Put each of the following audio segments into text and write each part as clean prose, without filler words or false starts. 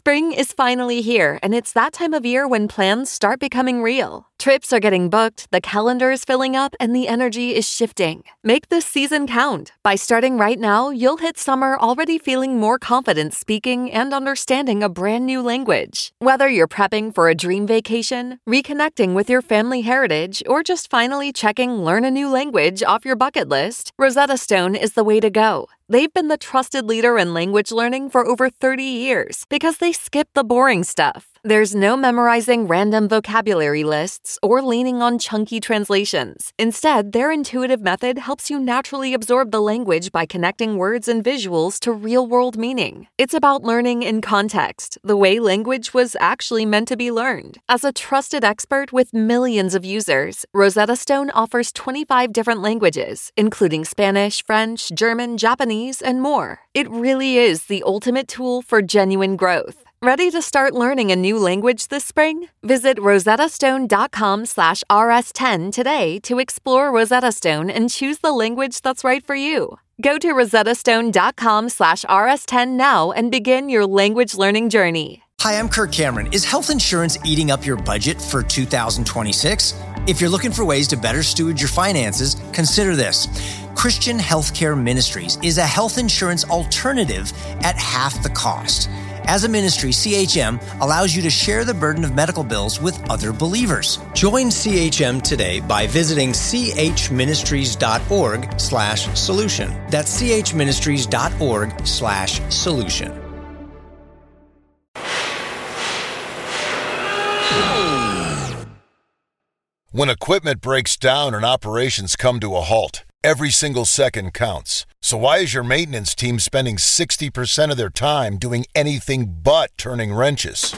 Spring is finally here, and it's that time of year when plans start becoming real. Trips are getting booked, the calendar is filling up, and the energy is shifting. Make this season count. By starting right now, you'll hit summer already feeling more confident speaking and understanding a brand new language. Whether you're prepping for a dream vacation, reconnecting with your family heritage, or just finally checking learn a new language off your bucket list, Rosetta Stone is the way to go. They've been the trusted leader in language learning for over 30 years because they skip the boring stuff. There's no memorizing random vocabulary lists or leaning on chunky translations. Instead, their intuitive method helps you naturally absorb the language by connecting words and visuals to real-world meaning. It's about learning in context, the way language was actually meant to be learned. As a trusted expert with millions of users, Rosetta Stone offers 25 different languages, including Spanish, French, German, Japanese, and more. It really is the ultimate tool for genuine growth. Ready to start learning a new language this spring? Visit rosettastone.com/rs10 today to explore Rosetta Stone and choose the language that's right for you. Go to rosettastone.com/rs10 now and begin your language learning journey. Hi, I'm Kirk Cameron. Is health insurance eating up your budget for 2026? If you're looking for ways to better steward your finances, consider this. Christian Healthcare Ministries is a health insurance alternative at half the cost. As a ministry, CHM allows you to share the burden of medical bills with other believers. Join CHM today by visiting chministries.org/solution. That's chministries.org/solution. When equipment breaks down and operations come to a halt, every single second counts. So why is your maintenance team spending 60% of their time doing anything but turning wrenches?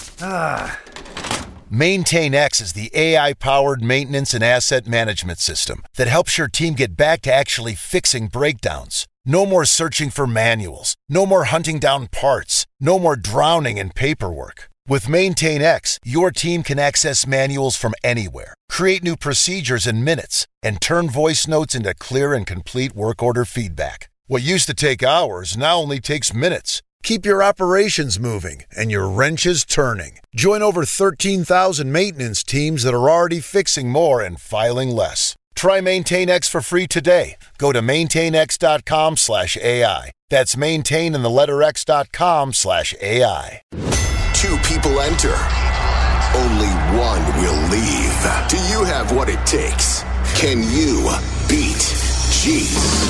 MaintainX is the AI-powered maintenance and asset management system that helps your team get back to actually fixing breakdowns. No more searching for manuals. No more hunting down parts. No more drowning in paperwork. With MaintainX, your team can access manuals from anywhere, create new procedures in minutes, and turn voice notes into clear and complete work order feedback. What used to take hours now only takes minutes. Keep your operations moving and your wrenches turning. Join over 13,000 maintenance teams that are already fixing more and filing less. Try MaintainX for free today. Go to maintainx.com/AI. That's maintain and the letter x.com/AI. Two people enter. Only one will leave. Do you have what it takes? Can you beat Jeets?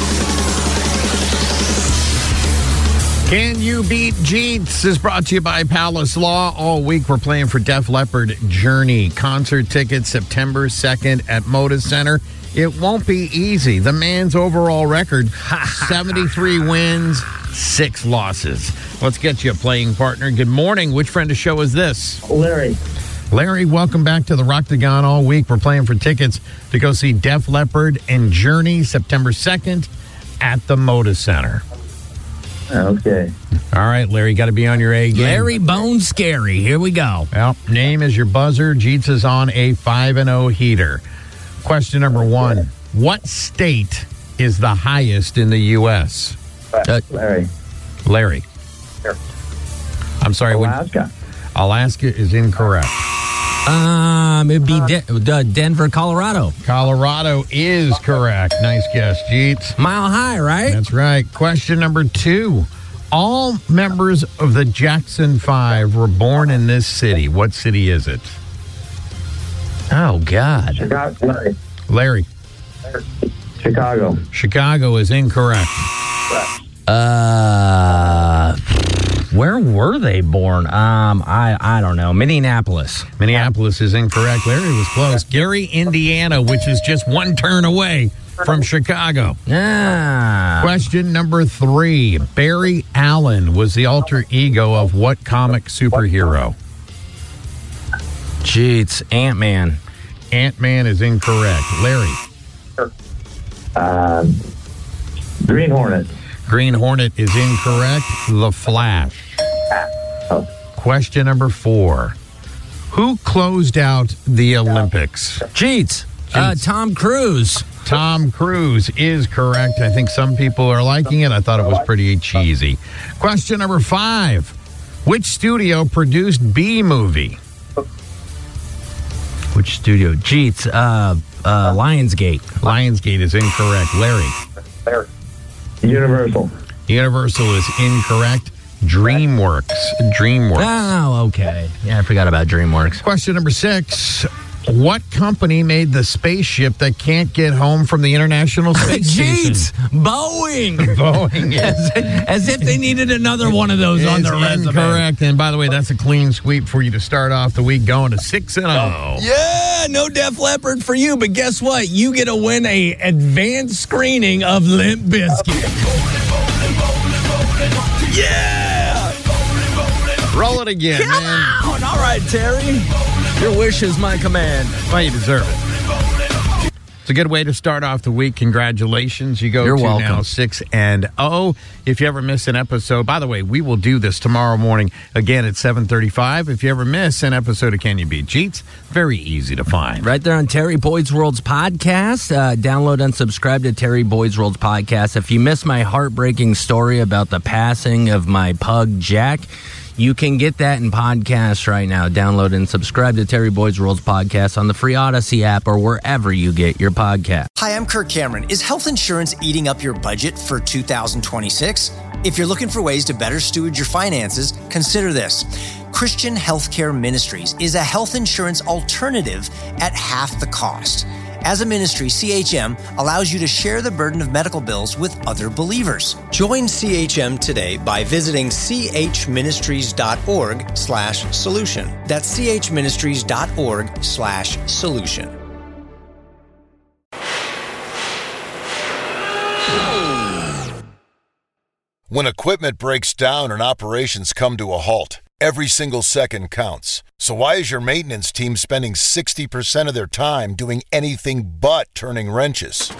Can You Beat Jeets is brought to you by Palace Law. All week we're playing for Def Leppard Journey. Concert tickets September 2nd at Moda Center. It won't be easy. The man's overall record, 73 wins, 6 losses. Let's get you a playing partner. Good morning. Which friend of show is this? Larry. Larry, welcome back to the Rocktagon all week. We're playing for tickets to go see Def Leppard and Journey September 2nd at the Moda Center. Okay. All right, Larry, got to be on your A game. Larry Bone Scary. Here we go. Well, name is your buzzer. Jeets is on a 5-0 heater. Question number 1. What state is the highest in the U.S.? Larry. Larry. Here. I'm sorry. Alaska. Alaska is incorrect. It'd be Denver, Colorado. Colorado is correct. Nice guess, Jeets. Mile High, right? That's right. Question number 2. All members of the Jackson 5 were born in this city. What city is it? Oh, God. Chicago. Larry. Chicago. Chicago is incorrect. Where were they born? I don't know. Minneapolis. Minneapolis is incorrect. Larry was close. Gary, Indiana, which is just one turn away from Chicago. Question number 3. Barry Allen was the alter ego of what comic superhero? Jeez, Ant-Man. Ant-Man is incorrect. Larry. Green Hornet. Green Hornet is incorrect. The Flash. Question number 4. Who closed out the Olympics? Jeez. Tom Cruise. Tom Cruise is correct. I think some people are liking it. I thought it was pretty cheesy. Question number 5. Which studio produced Bee Movie? Which studio? Jeets. Lionsgate. Lionsgate is incorrect. Larry. Universal. Universal is incorrect. DreamWorks. Oh, okay. Yeah, I forgot about DreamWorks. Question number 6. What company made the spaceship that can't get home from the International Space Station? Jeets. Boeing. Boeing, yes. As if they needed another one of those on their resume. Correct. And by the way, that's a clean sweep for you to start off the week going to 6-0. Yeah, no Def Leppard for you, but guess what? You get to win a advanced screening of Limp Bizkit. Yeah! Roll it again, Come man. on! All right, Terry. Your wish is my command. Well, you deserve it. It's a good way to start off the week. Congratulations. You go You're to welcome. now 6-0. If you ever miss an episode, by the way, we will do this tomorrow morning again at 7:35. If you ever miss an episode of Can You Beat Jeets, very easy to find. Right there on Terry Boyd's World's podcast. Download and subscribe to Terry Boyd's World's podcast. If you missed my heartbreaking story about the passing of my pug, Jack, you can get that in podcast right now. Download and subscribe to Terry Boyd's World's podcast on the free Odyssey app or wherever you get your podcast. Hi, I'm Kirk Cameron. Is health insurance eating up your budget for 2026? If you're looking for ways to better steward your finances, consider this. Christian Healthcare Ministries is a health insurance alternative at half the cost. As a ministry, CHM allows you to share the burden of medical bills with other believers. Join CHM today by visiting chministries.org/solution. That's chministries.org/solution. When equipment breaks down and operations come to a halt, every single second counts. So why is your maintenance team spending 60% of their time doing anything but turning wrenches?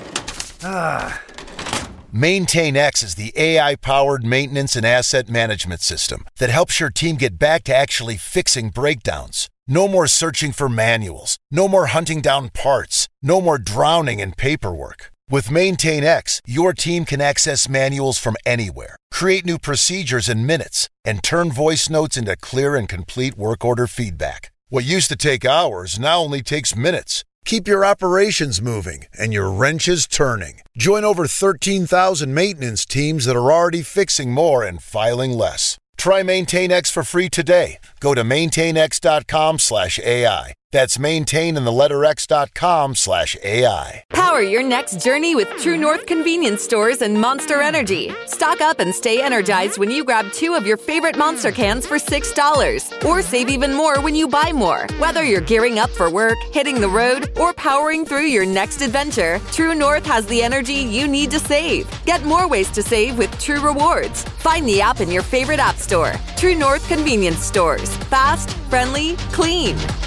MaintainX is the AI-powered maintenance and asset management system that helps your team get back to actually fixing breakdowns. No more searching for manuals. No more hunting down parts. No more drowning in paperwork. With MaintainX, your team can access manuals from anywhere, create new procedures in minutes, and turn voice notes into clear and complete work order feedback. What used to take hours now only takes minutes. Keep your operations moving and your wrenches turning. Join over 13,000 maintenance teams that are already fixing more and filing less. Try MaintainX for free today. Go to maintainx.com/AI. That's maintain and the letter x.com/AI. Power your next journey with True North convenience stores and Monster Energy. Stock up and stay energized when you grab 2 of your favorite Monster cans for $6. Or save even more when you buy more. Whether you're gearing up for work, hitting the road, or powering through your next adventure, True North has the energy you need to save. Get more ways to save with True Rewards. Find the app in your favorite app store. True North convenience stores. Fast, friendly, clean.